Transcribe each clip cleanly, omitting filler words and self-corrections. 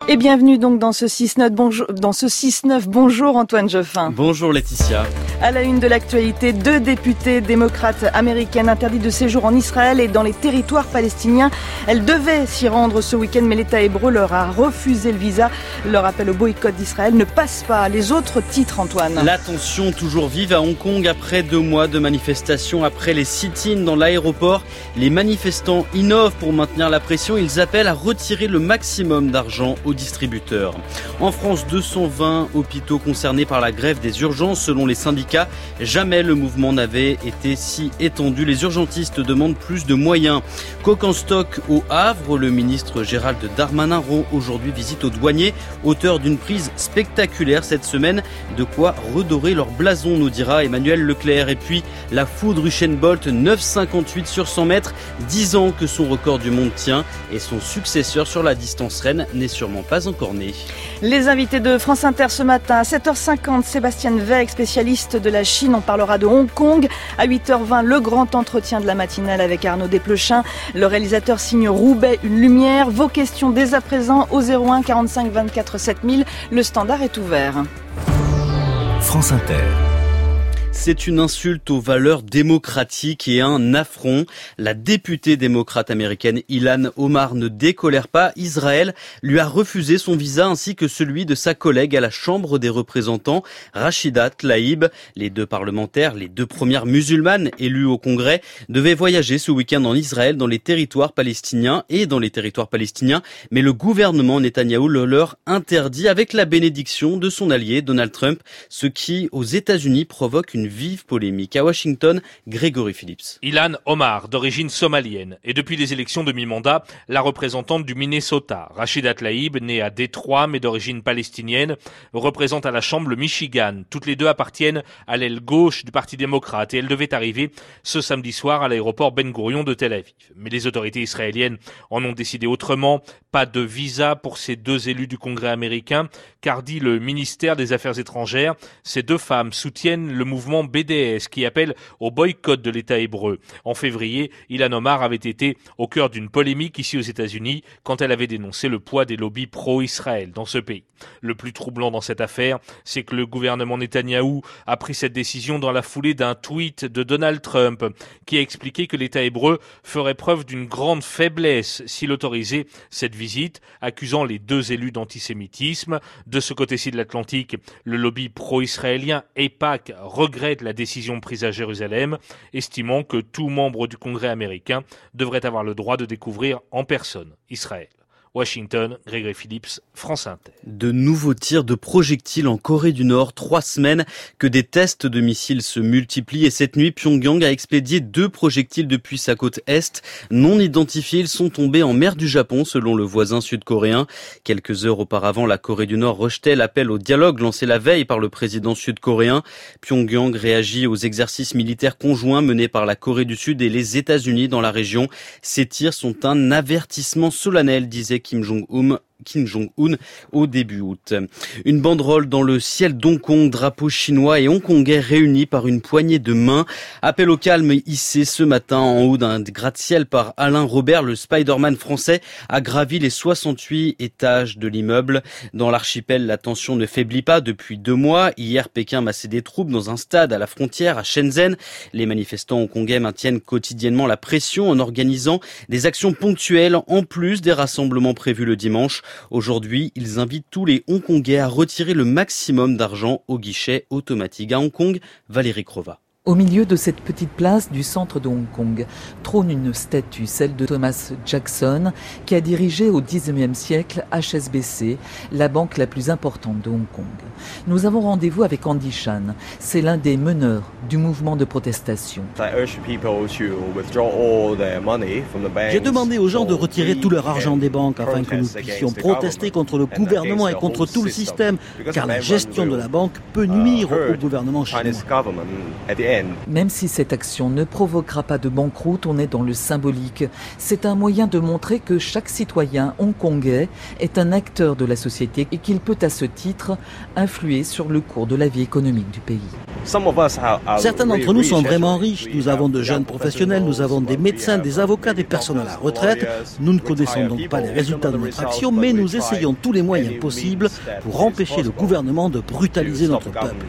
Et bienvenue donc dans ce 6-9. Bonjour Antoine Geoffin. Bonjour Laetitia. À la une de l'actualité, 2 députés démocrates américaines interdits de séjour en Israël et dans les territoires palestiniens. Elles devaient s'y rendre ce week-end, mais l'État hébreu leur a refusé le visa. Leur appel au boycott d'Israël ne passe pas. Les autres titres, Antoine. La tension toujours vive à Hong Kong après 2 mois de manifestations. Après les sit-ins dans l'aéroport, les manifestants innovent pour maintenir la pression. Ils appellent à retirer le maximum d'argent aux distributeurs. En France, 220 hôpitaux concernés par la grève des urgences selon les syndicats. Jamais le mouvement n'avait été si étendu. Les urgentistes demandent plus de moyens. Coq en stock au Havre, le ministre Gérald Darmanin rend aujourd'hui visite aux douaniers, auteur d'une prise spectaculaire cette semaine. De quoi redorer leur blason, nous dira Emmanuel Leclerc. Et puis la foudre Usain Bolt, 9,58 sur 100 mètres, 10 ans que son record du monde tient et son successeur sur la distance reine n'est sûrement pas encore né. Les invités de France Inter ce matin à 7h50, Sébastien Veig, spécialiste de la Chine, on parlera de Hong Kong. À 8h20, le grand entretien de la matinale avec Arnaud Desplechin. Le réalisateur signe Roubaix, une lumière. Vos questions dès à présent au 01 45 24 7000. Le standard est ouvert. France Inter. C'est une insulte aux valeurs démocratiques et un affront. La députée démocrate américaine Ilhan Omar ne décolère pas. Israël lui a refusé son visa ainsi que celui de sa collègue à la Chambre des représentants, Rachida Tlaib. Les 2 parlementaires, les 2 premières musulmanes élues au Congrès, devaient voyager ce week-end en Israël dans les territoires palestiniens Mais le gouvernement Netanyahou le leur interdit avec la bénédiction de son allié Donald Trump, ce qui aux États-Unis provoque une vive polémique. À Washington, Grégory Phillips. Ilhan Omar, d'origine somalienne, et depuis les élections de mi-mandat, la représentante du Minnesota. Rachida Tlaib, née à Détroit mais d'origine palestinienne, représente à la Chambre le Michigan. Toutes les 2 appartiennent à l'aile gauche du Parti démocrate et elles devaient arriver ce samedi soir à l'aéroport Ben Gourion de Tel Aviv. Mais les autorités israéliennes en ont décidé autrement. Pas de visa pour ces 2 élus du Congrès américain, car dit le ministère des Affaires étrangères, ces 2 femmes soutiennent le mouvement BDS qui appelle au boycott de l'État hébreu. En février, Ilhan Omar avait été au cœur d'une polémique ici aux États-Unis quand elle avait dénoncé le poids des lobbies pro-Israël dans ce pays. Le plus troublant dans cette affaire, c'est que le gouvernement Netanyahou a pris cette décision dans la foulée d'un tweet de Donald Trump qui a expliqué que l'État hébreu ferait preuve d'une grande faiblesse s'il autorisait cette visite, accusant les 2 élus d'antisémitisme. De ce côté-ci de l'Atlantique, le lobby pro-israélien AIPAC regrette la décision prise à Jérusalem, estimant que tout membre du Congrès américain devrait avoir le droit de découvrir en personne Israël. Washington, Grégory Phillips, France Inter. De nouveaux tirs de projectiles en Corée du Nord, 3 semaines que des tests de missiles se multiplient et cette nuit, Pyongyang a expédié 2 projectiles depuis sa côte est. Non identifiés, ils sont tombés en mer du Japon selon le voisin sud-coréen. Quelques heures auparavant, la Corée du Nord rejetait l'appel au dialogue lancé la veille par le président sud-coréen. Pyongyang réagit aux exercices militaires conjoints menés par la Corée du Sud et les États-Unis dans la région. Ces tirs sont un avertissement solennel, disait Kim Jong-un au début août. Une banderole dans le ciel d'Hong Kong, drapeau chinois et hongkongais réunis par une poignée de mains. Appel au calme hissé ce matin en haut d'un gratte-ciel par Alain Robert, le Spider-Man français, a gravi les 68 étages de l'immeuble. Dans l'archipel, la tension ne faiblit pas depuis 2 mois. Hier, Pékin massait des troupes dans un stade à la frontière à Shenzhen. Les manifestants hongkongais maintiennent quotidiennement la pression en organisant des actions ponctuelles en plus des rassemblements prévus le dimanche. Aujourd'hui, ils invitent tous les Hongkongais à retirer le maximum d'argent au guichet automatique. À Hong Kong, Valérie Crova. Au milieu de cette petite place du centre de Hong Kong trône une statue, celle de Thomas Jackson, qui a dirigé au XIXe siècle HSBC, la banque la plus importante de Hong Kong. Nous avons rendez-vous avec Andy Chan, c'est l'un des meneurs du mouvement de protestation. J'ai demandé aux gens de retirer tout leur argent des banques afin que nous puissions protester contre le gouvernement et contre tout le système, car la gestion de la banque peut nuire au gouvernement chinois. Même si cette action ne provoquera pas de banqueroute, on est dans le symbolique. C'est un moyen de montrer que chaque citoyen hongkongais est un acteur de la société et qu'il peut à ce titre influer sur le cours de la vie économique du pays. Certains d'entre nous sont vraiment riches. Nous avons de jeunes professionnels, nous avons des médecins, des avocats, des personnes à la retraite. Nous ne connaissons donc pas les résultats de notre action, mais nous essayons tous les moyens possibles pour empêcher le gouvernement de brutaliser notre peuple.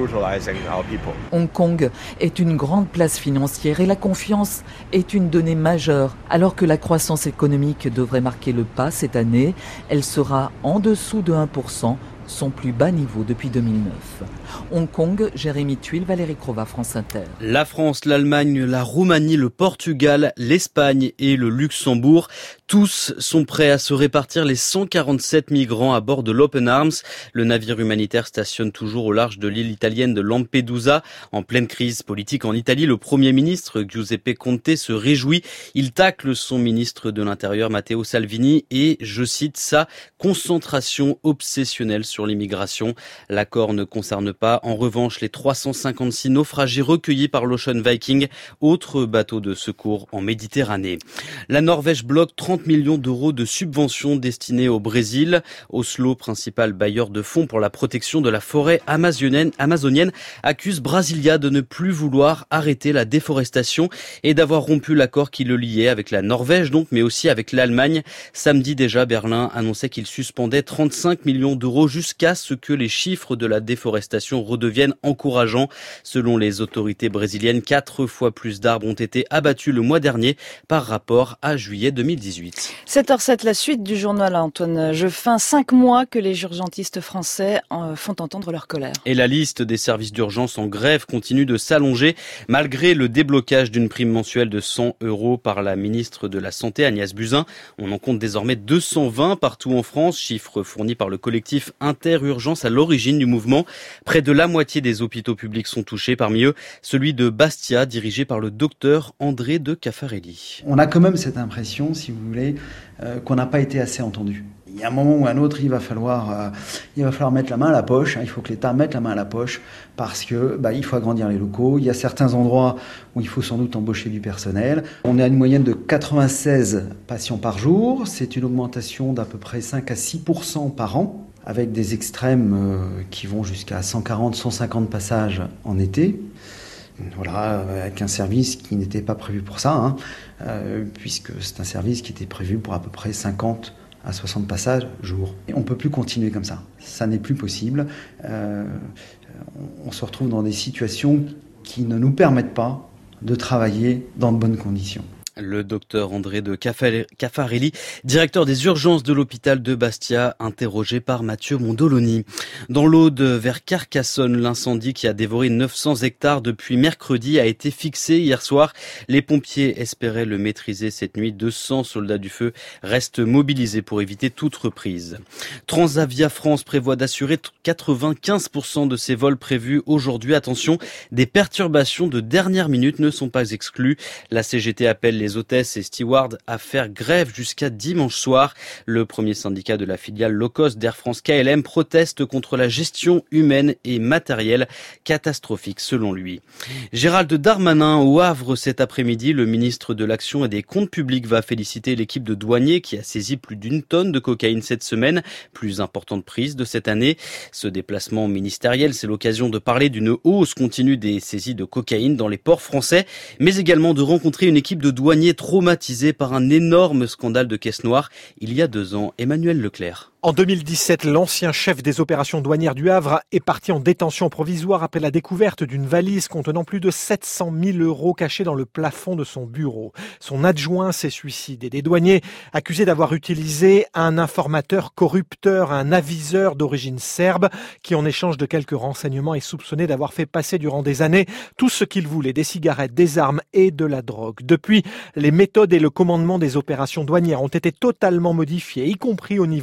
Hong Kong est une grande place financière et la confiance est une donnée majeure. Alors que la croissance économique devrait marquer le pas cette année, elle sera en dessous de 1%, son plus bas niveau depuis 2009. Hong Kong, Jérémy Tuile, Valérie Crova, France Inter. La France, l'Allemagne, la Roumanie, le Portugal, l'Espagne et le Luxembourg, tous sont prêts à se répartir les 147 migrants à bord de l'Open Arms. Le navire humanitaire stationne toujours au large de l'île italienne de Lampedusa. En pleine crise politique en Italie, le Premier ministre Giuseppe Conte se réjouit. Il tacle son ministre de l'Intérieur Matteo Salvini et, je cite, sa concentration obsessionnelle sur l'immigration. L'accord ne concerne pas, en revanche, les 356 naufragés recueillis par l'Ocean Viking, autre bateau de secours en Méditerranée. La Norvège bloque 30 millions d'euros de subventions destinées au Brésil. Oslo, principal bailleur de fonds pour la protection de la forêt amazonienne, accuse Brasilia de ne plus vouloir arrêter la déforestation et d'avoir rompu l'accord qui le liait avec la Norvège, donc, mais aussi avec l'Allemagne. Samedi déjà, Berlin annonçait qu'il suspendait 35 millions d'euros jusqu'à ce que les chiffres de la déforestation redeviennent encourageants. Selon les autorités brésiliennes, 4 fois plus d'arbres ont été abattus le mois dernier par rapport à juillet 2018. 7h07, la suite du journal, Antoine Jeffin. 5 mois que les urgentistes français font entendre leur colère. Et la liste des services d'urgence en grève continue de s'allonger malgré le déblocage d'une prime mensuelle de 100 € par la ministre de la Santé, Agnès Buzyn. On en compte désormais 220 partout en France, chiffre fourni par le collectif Interurgence à l'origine du mouvement. Près de la moitié des hôpitaux publics sont touchés, parmi eux celui de Bastia, dirigé par le docteur André de Caffarelli. On a quand même cette impression, si vous voulez, qu'on n'a pas été assez entendu. Il y a un moment ou un autre, il va falloir mettre la main à la poche. Il faut que l'État mette la main à la poche parce que il faut agrandir les locaux. Il y a certains endroits où il faut sans doute embaucher du personnel. On est à une moyenne de 96 patients par jour. C'est une augmentation d'à peu près 5 à 6% par an, avec des extrêmes qui vont jusqu'à 140, 150 passages en été. Voilà, avec un service qui n'était pas prévu pour ça, puisque c'est un service qui était prévu pour à peu près 50 à 60 passages jour. Et on ne peut plus continuer comme ça. Ça n'est plus possible. On se retrouve dans des situations qui ne nous permettent pas de travailler dans de bonnes conditions. Le docteur André de Caffarelli, directeur des urgences de l'hôpital de Bastia, interrogé par Mathieu Mondoloni. Dans l'Aude, vers Carcassonne, l'incendie qui a dévoré 900 hectares depuis mercredi a été fixé hier soir. Les pompiers espéraient le maîtriser cette nuit. 200 soldats du feu restent mobilisés pour éviter toute reprise. Transavia France prévoit d'assurer 95% de ses vols prévus aujourd'hui. Attention, des perturbations de dernière minute ne sont pas exclues. La CGT appelle les hôtesses et stewards à faire grève jusqu'à dimanche soir. Le premier syndicat de la filiale low cost d'Air France KLM proteste contre la gestion humaine et matérielle catastrophique selon lui. Gérald Darmanin au Havre cet après-midi, le ministre de l'Action et des Comptes Publics va féliciter l'équipe de douaniers qui a saisi plus d'1 tonne de cocaïne cette semaine, plus importante prise de cette année. Ce déplacement ministériel, c'est l'occasion de parler d'une hausse continue des saisies de cocaïne dans les ports français, mais également de rencontrer une équipe de douaniers traumatisé par un énorme scandale de caisse noire il y a 2 ans. Emmanuel Leclerc. En 2017, l'ancien chef des opérations douanières du Havre est parti en détention provisoire après la découverte d'une valise contenant plus de 700 000 € cachés dans le plafond de son bureau. Son adjoint s'est suicidé. Des douaniers accusés d'avoir utilisé un informateur corrupteur, un aviseur d'origine serbe, qui en échange de quelques renseignements est soupçonné d'avoir fait passer durant des années tout ce qu'il voulait, des cigarettes, des armes et de la drogue. Depuis, les méthodes et le commandement des opérations douanières ont été totalement modifiés, y compris au niveau national.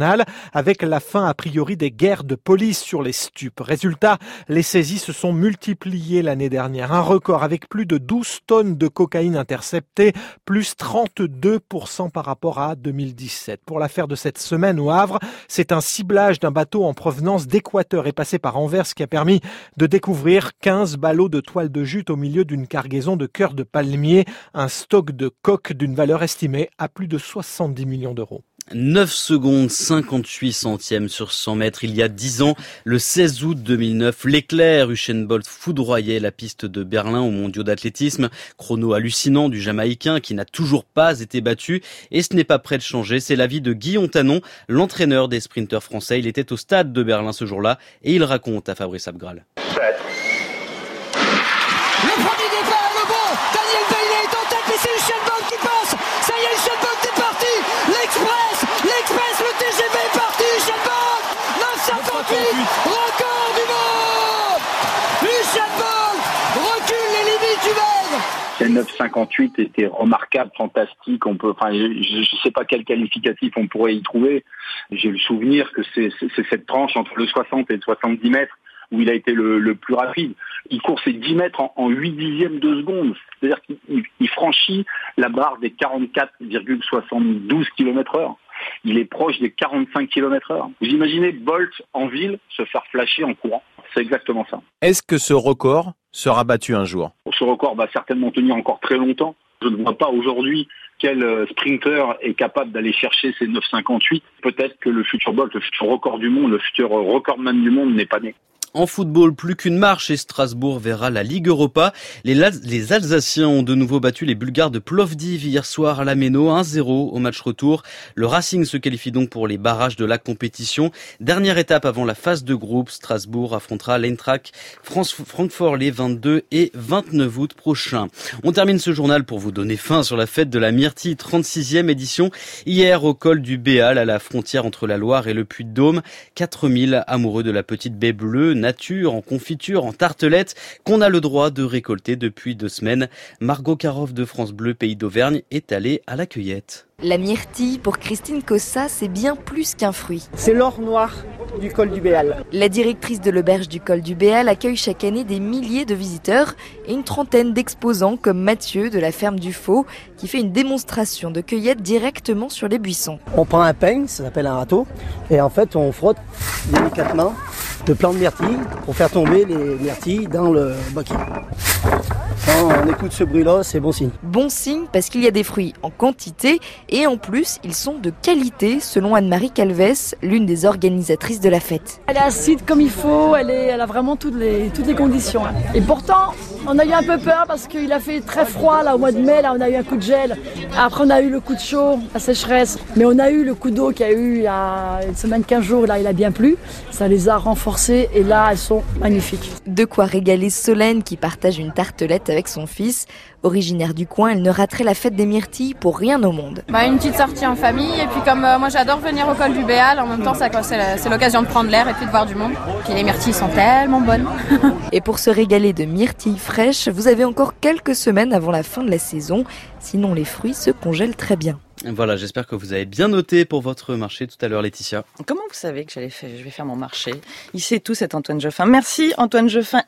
national, avec la fin a priori des guerres de police sur les stupes. Résultat, les saisies se sont multipliées l'année dernière. Un record avec plus de 12 tonnes de cocaïne interceptée, plus 32% par rapport à 2017. Pour l'affaire de cette semaine au Havre, c'est un ciblage d'un bateau en provenance d'Équateur et passé par Anvers qui a permis de découvrir 15 ballots de toile de jute au milieu d'une cargaison de cœurs de palmier, un stock de coques d'une valeur estimée à plus de 70 millions d'euros. 9 secondes 58 centièmes sur 100 mètres. Il y a 10 ans, le 16 août 2009, l'éclair Usain Bolt foudroyait la piste de Berlin aux mondiaux d'athlétisme. Chrono hallucinant du Jamaïcain qui n'a toujours pas été battu. Et ce n'est pas prêt de changer. C'est l'avis de Guy Ontanon, l'entraîneur des sprinteurs français. Il était au stade de Berlin ce jour-là et il raconte à Fabrice Abgral. Le premier départ, le bon, Daniel Bailey est en tête, mais c'est Usain Bolt qui passe. Ça y est, Usain Bolt est parti. L'Express, le TGV est parti. Usain Bolt, 9,58, record du monde. Usain Bolt recule les limites humaines. Les 9,58 était remarquable, fantastique. Je ne sais pas quel qualificatif on pourrait y trouver. J'ai le souvenir que c'est cette tranche entre le 60 et le 70 mètres où il a été le plus rapide. Il court ses 10 mètres en 8 dixièmes de seconde. C'est-à-dire qu'il franchit la barre des 44,72 km/h. Il est proche des 45 km/h. Vous imaginez Bolt en ville se faire flasher en courant. C'est exactement ça. Est-ce que ce record sera battu un jour ? Ce record va certainement tenir encore très longtemps. Je ne vois pas aujourd'hui quel sprinter est capable d'aller chercher ces 9,58. Peut-être que le futur Bolt, le futur record du monde, le futur recordman du monde n'est pas né. En football, plus qu'une marche et Strasbourg verra la Ligue Europa. Les Alsaciens ont de nouveau battu les Bulgares de Plovdiv hier soir à la Méno, 1-0 au match retour. Le Racing se qualifie donc pour les barrages de la compétition. Dernière étape avant la phase de groupe, Strasbourg affrontera l'Eintracht Francfort les 22 et 29 août prochains. On termine ce journal pour vous donner fin sur la fête de la Myrtille, 36e édition. Hier au col du Béal, à la frontière entre la Loire et le Puy-de-Dôme, 4000 amoureux de la petite baie bleue, nature, en confiture, en tartelette, qu'on a le droit de récolter depuis 2 semaines. Margot Caroff de France Bleu, Pays d'Auvergne, est allée à la cueillette. La myrtille, pour Christine Cossa, c'est bien plus qu'un fruit. C'est l'or noir du col du Béal. La directrice de l'auberge du col du Béal accueille chaque année des milliers de visiteurs et une trentaine d'exposants comme Mathieu de la ferme du Faux qui fait une démonstration de cueillette directement sur les buissons. On prend un peigne, ça s'appelle un râteau, et en fait on frotte délicatement le plant de myrtille pour faire tomber les myrtilles dans le baquet. Quand on écoute ce bruit-là, c'est bon signe. Bon signe parce qu'il y a des fruits en quantité et en plus, ils sont de qualité selon Anne-Marie Calves, l'une des organisatrices de la fête. Elle est acide comme il faut, elle a vraiment toutes les conditions. Et pourtant, on a eu un peu peur parce qu'il a fait très froid là au mois de mai, là on a eu un coup de gel. Après on a eu le coup de chaud, la sécheresse. Mais on a eu le coup d'eau qu'il y a eu il y a une semaine, 15 jours, là il a bien plu. Ça les a renforcées et là elles sont magnifiques. De quoi régaler Solène qui partage une tartelette avec son fils. Originaire du coin, elle ne raterait la fête des myrtilles pour rien au monde. Une petite sortie en famille et puis comme moi j'adore venir au col du Béal, en même temps c'est l'occasion de prendre l'air et puis de voir du monde. Puis les myrtilles sont tellement bonnes. Et pour se régaler de myrtilles fraîches, vous avez encore quelques semaines avant la fin de la saison. Sinon les fruits se congèlent très bien. Voilà, j'espère que vous avez bien noté pour votre marché tout à l'heure, Laetitia. Comment vous savez que je vais faire mon marché ? Il sait tout, cet Antoine Geoffin. Merci Antoine Geoffin.